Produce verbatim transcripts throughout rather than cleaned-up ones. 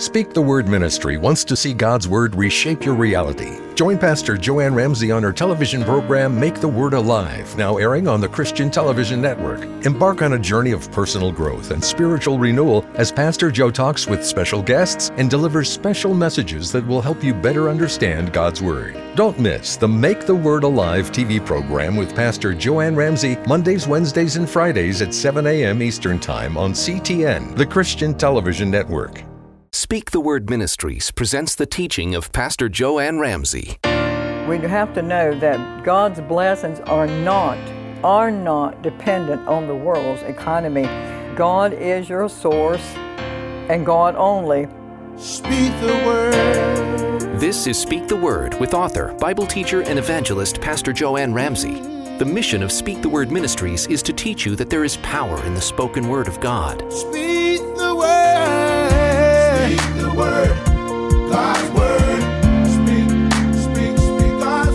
Speak the Word Ministry wants to see God's Word reshape your reality. Join Pastor Joanne Ramsey on her television program, Make the Word Alive, now airing on the Christian Television Network. Embark on a journey of personal growth and spiritual renewal as Pastor Joe talks with special guests and delivers special messages that will help you better understand God's Word. Don't miss the Make the Word Alive T V program with Pastor Joanne Ramsey, Mondays, Wednesdays, and Fridays at seven a.m. Eastern Time on C T N, the Christian Television Network. Speak the Word Ministries presents the teaching of Pastor Joanne Ramsey. We have to know that God's blessings are not, are not dependent on the world's economy. God is your source, and God only. Speak the Word. This is Speak the Word with author, Bible teacher, and evangelist Pastor Joanne Ramsey. The mission of Speak the Word Ministries is to teach you that there is power in the spoken Word of God. Speak the Word. Speak the Word. God's Word. Speak, speak, speak God's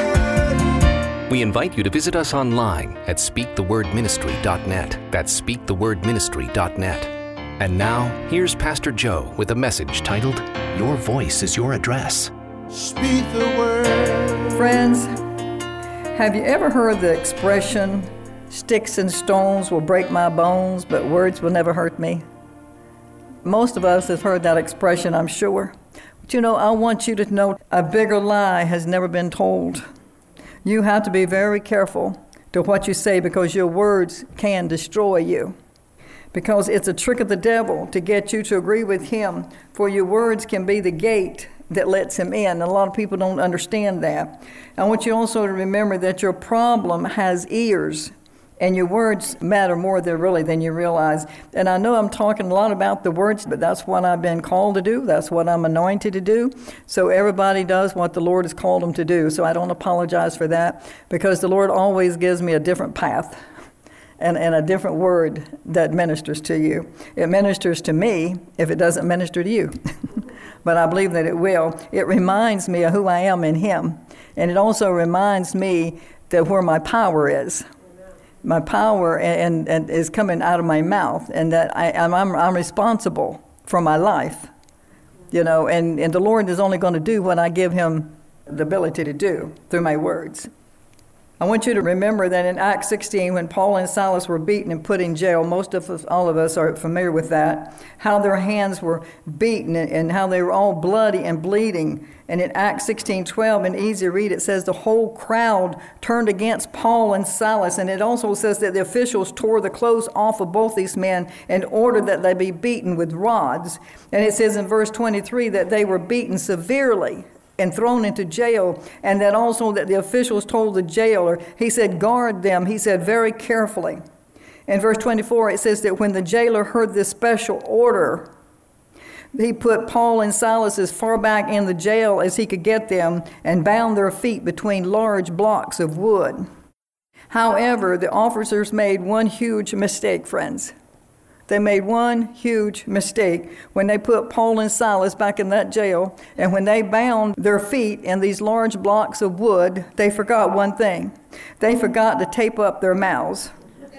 Word. We invite you to visit us online at speak the word ministry dot net. That's speak the word ministry dot net. And now, here's Pastor Joe with a message titled, Your Voice is Your Address. Speak the Word. Friends, have you ever heard the expression, sticks and stones will break my bones, but words will never hurt me? Most of us have heard that expression, I'm sure. But you know, I want you to know a bigger lie has never been told. You have to be very careful to what you say because your words can destroy you. Because it's a trick of the devil to get you to agree with him, for your words can be the gate that lets him in. And a lot of people don't understand that. I want you also to remember that your problem has ears, and your words matter more than really than you realize. And I know I'm talking a lot about the words, but that's what I've been called to do. That's what I'm anointed to do. So everybody does what the Lord has called them to do. So I don't apologize for that, because the Lord always gives me a different path and, and a different word that ministers to you. It ministers to me if it doesn't minister to you. But I believe that it will. It reminds me of who I am in Him. And it also reminds me that where my power is. My power and, and is coming out of my mouth, and that I, I'm, I'm, I'm responsible for my life, you know, and, and the Lord is only going to do what I give Him the ability to do through my words. I want you to remember that in Acts sixteen, when Paul and Silas were beaten and put in jail, most of us, all of us are familiar with that, how their hands were beaten and how they were all bloody and bleeding. And in Acts sixteen twelve, and easy to read, it says the whole crowd turned against Paul and Silas. And it also says that the officials tore the clothes off of both these men and ordered that they be beaten with rods. And it says in verse twenty-three that they were beaten severely and thrown into jail, and that also that the officials told the jailer, he said, guard them, he said, very carefully. In verse twenty-four, it says that when the jailer heard this special order, he put Paul and Silas as far back in the jail as he could get them and bound their feet between large blocks of wood. However, the officers made one huge mistake, friends. They made one huge mistake when they put Paul and Silas back in that jail, and when they bound their feet in these large blocks of wood, they forgot one thing. They forgot to tape up their mouths.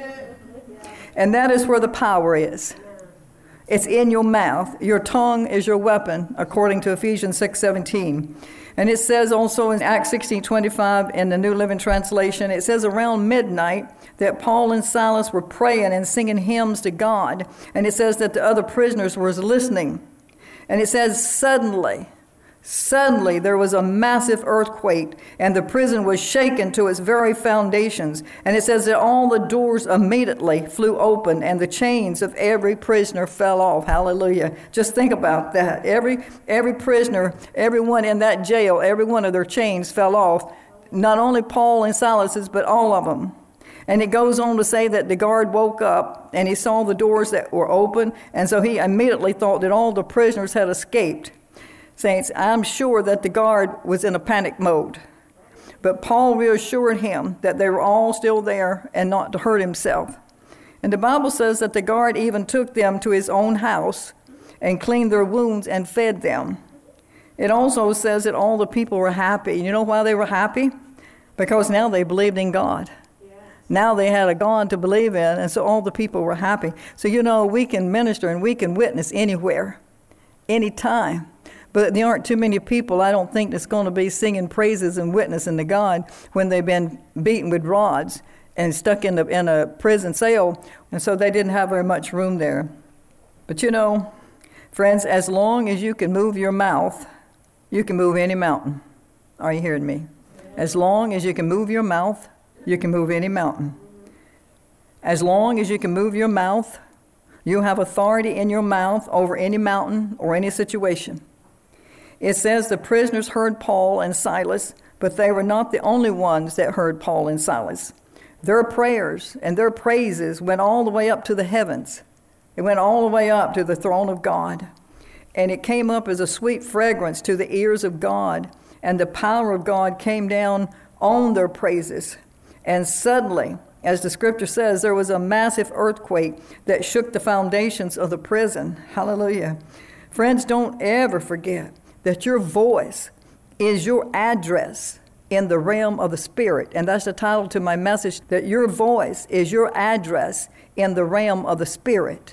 And that is where the power is. It's in your mouth. Your tongue is your weapon, according to Ephesians six seventeen. And it says also in Acts sixteen twenty-five in the New Living Translation, it says around midnight that Paul and Silas were praying and singing hymns to God. And it says that the other prisoners were listening. And it says suddenly, suddenly there was a massive earthquake, and the prison was shaken to its very foundations. And it says that all the doors immediately flew open, and the chains of every prisoner fell off. Hallelujah. Just think about that. Every, every prisoner, everyone in that jail, every one of their chains fell off. Not only Paul and Silas's, but all of them. And it goes on to say that the guard woke up and he saw the doors that were open, and so he immediately thought that all the prisoners had escaped. Saints, I'm sure that the guard was in a panic mode, but Paul reassured him that they were all still there and not to hurt himself. And the Bible says that the guard even took them to his own house and cleaned their wounds and fed them. It also says that all the people were happy. You know why they were happy? Because now they believed in God. Now they had a God to believe in, and so all the people were happy. So, you know, we can minister and we can witness anywhere. any time. But there aren't too many people, I don't think, that's going to be singing praises and witnessing to God when they've been beaten with rods and stuck in, the, in a prison cell, and so they didn't have very much room there. But you know, friends, as long as you can move your mouth, you can move any mountain. Are you hearing me? As long as you can move your mouth, you can move any mountain. As long as you can move your mouth, you have authority in your mouth over any mountain or any situation. It says the prisoners heard Paul and Silas, but they were not the only ones that heard Paul and Silas. Their prayers and their praises went all the way up to the heavens. It went all the way up to the throne of God. And it came up as a sweet fragrance to the ears of God. And the power of God came down on their praises. And suddenly, as the scripture says, there was a massive earthquake that shook the foundations of the prison. Hallelujah. Friends, don't ever forget that your voice is your address in the realm of the Spirit. And that's the title to my message, that your voice is your address in the realm of the Spirit.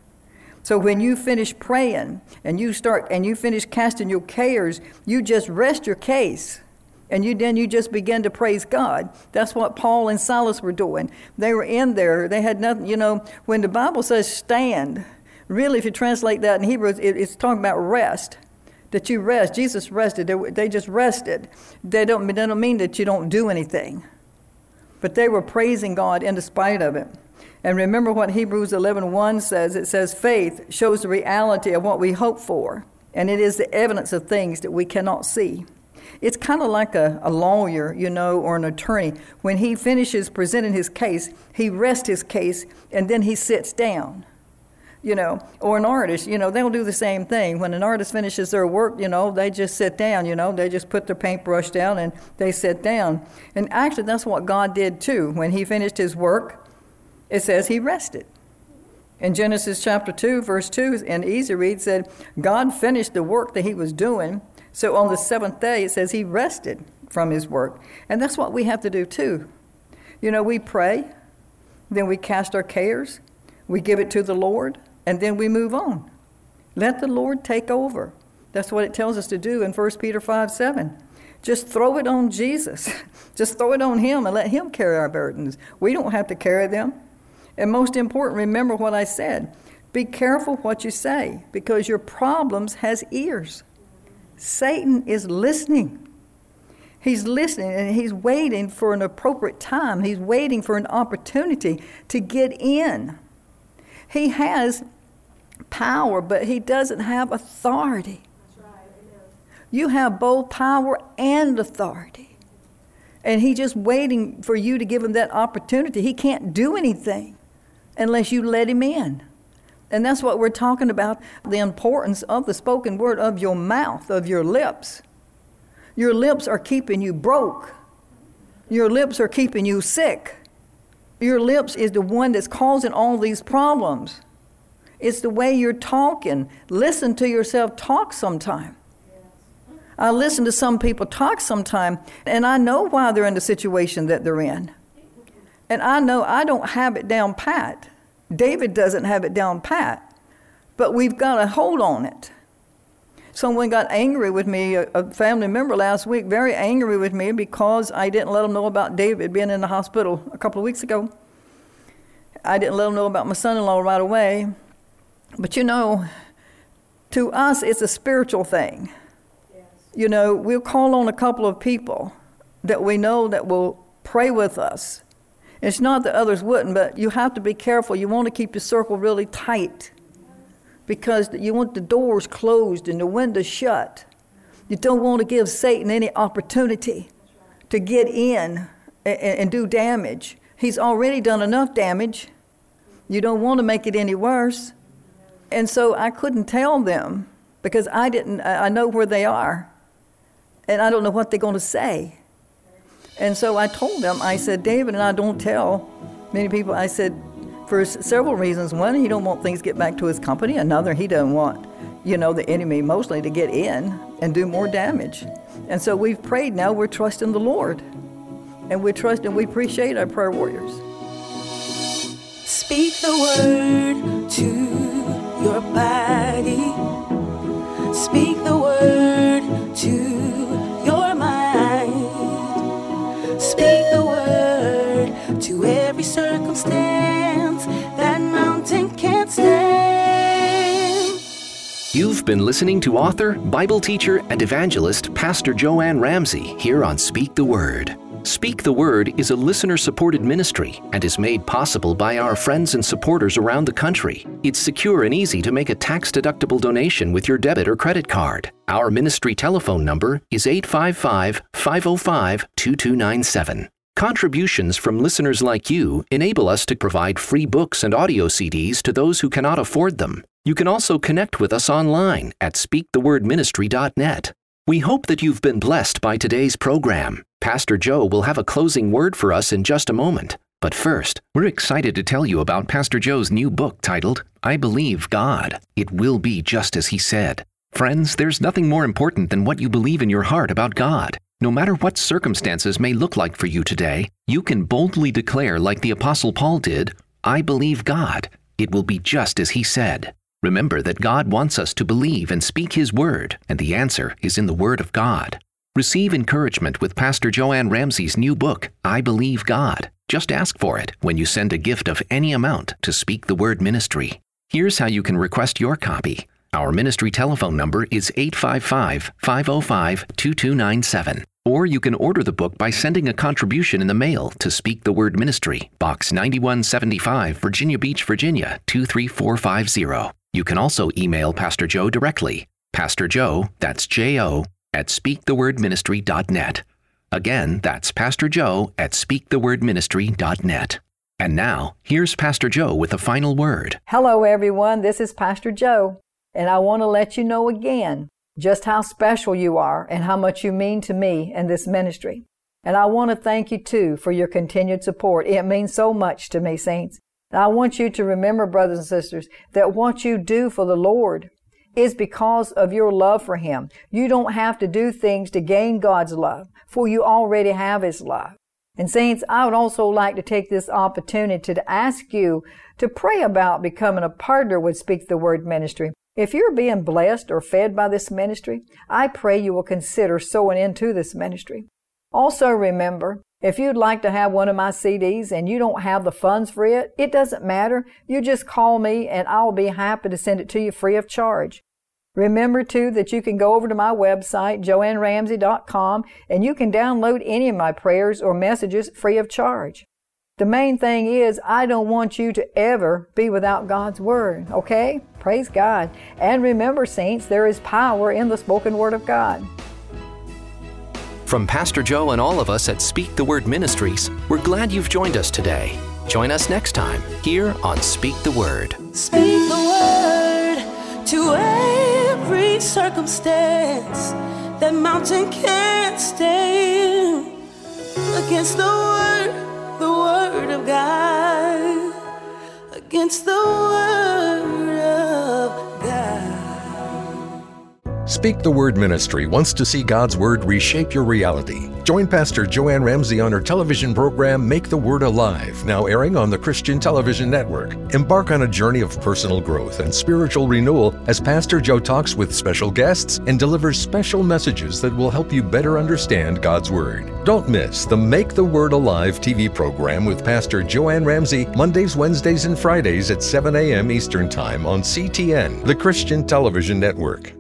So when you finish praying and you start and you finish casting your cares, you just rest your case. And you then you just begin to praise God. That's what Paul and Silas were doing. They were in there. They had nothing, you know, when the Bible says stand, really if you translate that in Hebrew, it, it's talking about rest. That you rest. Jesus rested. They, they just rested. They don't, they don't mean that you don't do anything. But they were praising God in spite of it. And remember what Hebrews eleven one says. It says, faith shows the reality of what we hope for, and it is the evidence of things that we cannot see. It's kind of like a, a lawyer, you know, or an attorney. When he finishes presenting his case, he rests his case, and then he sits down. You know, or an artist, you know, they'll do the same thing. When an artist finishes their work, you know, they just sit down, you know, they just put their paintbrush down and they sit down. And actually, that's what God did too. When he finished his work, it says he rested. In Genesis chapter two, verse two, and Easy Read said, God finished the work that he was doing. So on the seventh day, it says he rested from his work. And that's what we have to do too. You know, we pray, then we cast our cares, we give it to the Lord, and then we move on. Let the Lord take over. That's what it tells us to do in First Peter five seven. Just throw it on Jesus. Just throw it on him and let him carry our burdens. We don't have to carry them. And most important, remember what I said. Be careful what you say, because your problems has ears. Satan is listening. He's listening, and he's waiting for an appropriate time. He's waiting for an opportunity to get in. He has power, but he doesn't have authority. That's right. You have both power and authority. And he's just waiting for you to give him that opportunity. He can't do anything unless you let him in. And that's what we're talking about, the importance of the spoken word, of your mouth, of your lips. Your lips are keeping you broke. Your lips are keeping you sick. Your lips is the one that's causing all these problems. It's the way you're talking. Listen to yourself talk sometime. Yes. I listen to some people talk sometime, and I know why they're in the situation that they're in. And I know I don't have it down pat. David doesn't have it down pat. But we've got a hold on it. Someone got angry with me, a family member last week, very angry with me because I didn't let them know about David being in the hospital a couple of weeks ago. I didn't let them know about my son-in-law right away. But you know, to us, it's a spiritual thing. Yes. You know, we'll call on a couple of people that we know that will pray with us. It's not that others wouldn't, but you have to be careful. You want to keep your circle really tight, because you want the doors closed and the windows shut. You don't want to give Satan any opportunity to get in and, and do damage. He's already done enough damage. You don't want to make it any worse. And so I couldn't tell them, because I didn't, I know where they are, and I don't know what they're going to say. And so I told them, I said, David and I don't tell many people. I said, for several reasons. One, he don't want things to get back to his company. Another, he doesn't want, you know, the enemy mostly to get in and do more damage. And so we've prayed now. We're trusting the Lord. And we trust and we appreciate our prayer warriors. Speak the word to your body. Speak the word to your mind. Speak the word to every circumstance. That mountain can't stand. You've been listening to author, Bible teacher, and evangelist Pastor Joanne Ramsey here on Speak the Word. Speak the Word is a listener-supported ministry and is made possible by our friends and supporters around the country. It's secure and easy to make a tax-deductible donation with your debit or credit card. Our ministry telephone number is eight five five, five oh five, two two nine seven. Contributions from listeners like you enable us to provide free books and audio C Ds to those who cannot afford them. You can also connect with us online at speak the word ministry dot net. We hope that you've been blessed by today's program. Pastor Joe will have a closing word for us in just a moment. But first, we're excited to tell you about Pastor Joe's new book titled, I Believe God. It Will Be Just As He Said. Friends, there's nothing more important than what you believe in your heart about God. No matter what circumstances may look like for you today, you can boldly declare like the Apostle Paul did, I believe God. It will be just as He said. Remember that God wants us to believe and speak His Word, and the answer is in the Word of God. Receive encouragement with Pastor Joanne Ramsey's new book, I Believe God. Just ask for it when you send a gift of any amount to Speak the Word Ministry. Here's how you can request your copy. Our ministry telephone number is eight five five, five oh five, two two nine seven. Or you can order the book by sending a contribution in the mail to Speak the Word Ministry, Box ninety-one seventy-five, Virginia Beach, Virginia, two three four five zero. You can also email Pastor Joe directly. Pastor Joe, that's J O, at speak the word ministry dot net. Again, that's Pastor Joe at speak the word ministry dot net. And now, here's Pastor Joe with a final word. Hello, everyone. This is Pastor Joe, and I want to let you know again just how special you are and how much you mean to me and this ministry. And I want to thank you, too, for your continued support. It means so much to me, saints. And I want you to remember, brothers and sisters, that what you do for the Lord is because of your love for Him. You don't have to do things to gain God's love, for you already have His love. And saints, I would also like to take this opportunity to ask you to pray about becoming a partner with Speak the Word Ministry. If you're being blessed or fed by this ministry, I pray you will consider sowing into this ministry. Also remember, if you'd like to have one of my C Ds and you don't have the funds for it, it doesn't matter. You just call me and I'll be happy to send it to you free of charge. Remember, too, that you can go over to my website, joanne ramsey dot com, and you can download any of my prayers or messages free of charge. The main thing is, I don't want you to ever be without God's Word, okay? Praise God. And remember, saints, there is power in the spoken Word of God. From Pastor Joe and all of us at Speak the Word Ministries, we're glad you've joined us today. Join us next time here on Speak the Word. Speak the word to every circumstance. That mountain can't stand against the word, the word of God. Against the word of God. Speak the Word Ministry wants to see God's Word reshape your reality. Join Pastor Joanne Ramsey on her television program, Make the Word Alive, now airing on the Christian Television Network. Embark on a journey of personal growth and spiritual renewal as Pastor Joe talks with special guests and delivers special messages that will help you better understand God's Word. Don't miss the Make the Word Alive T V program with Pastor Joanne Ramsey, Mondays, Wednesdays, and Fridays at seven a.m. Eastern Time on C T N, the Christian Television Network.